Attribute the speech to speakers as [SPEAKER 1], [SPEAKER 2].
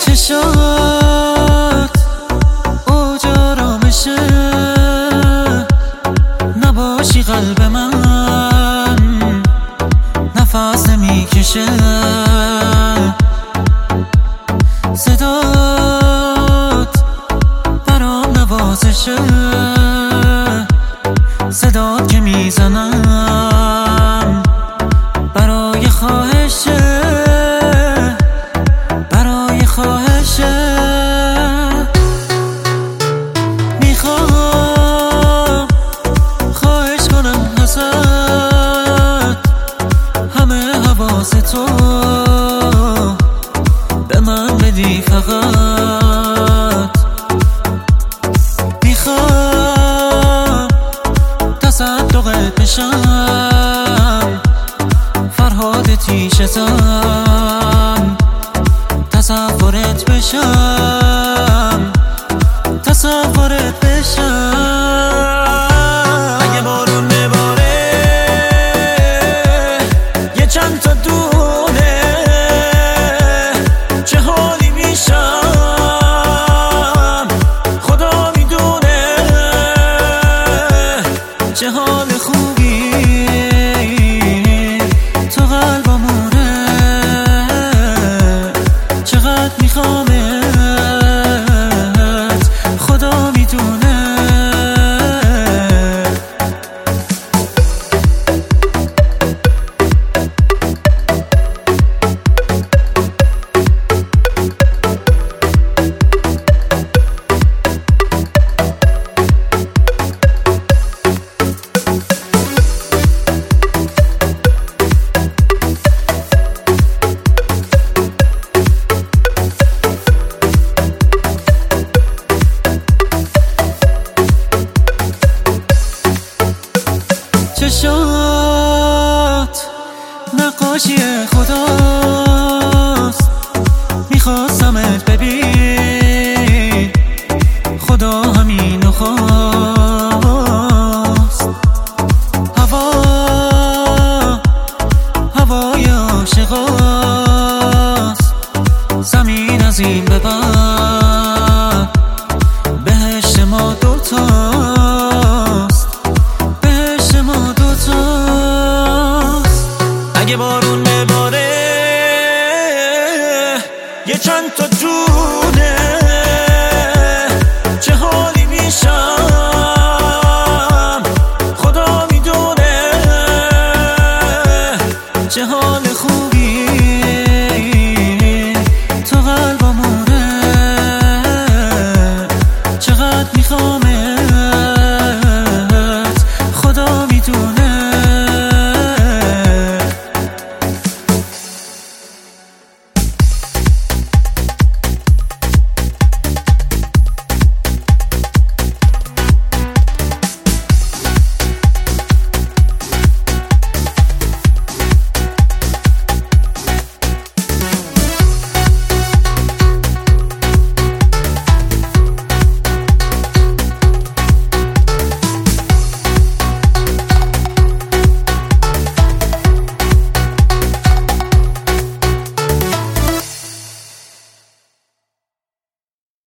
[SPEAKER 1] چشات اوج آرامشه، نباشی قلب من نفس نمیکشه. صدات برام نوازشه، صدات که میزنم برای خواهشه، برای خواهشه. میخوام خواهش کنم ازت همه حواس تو به من بدی فقط. میخوام تصدقت بشم، فرهاد تیشتم، تصورت بشم، تصورت بشم. اگه بارون بباره یه چند تا دونه، چه حالی میشم خدا میدونه. چه حال خوبی تو قلبمونه، چقدر میخوامت خدا میدونه. چشات نقاشی خداست، میخواستمت ببین خدا همینو خواست. هوای عاشقاست، زمین از این به بعد بهشت ما دوتاست، بهشت ما دوتاست. اگه بارون بباره یه چند تا دونه،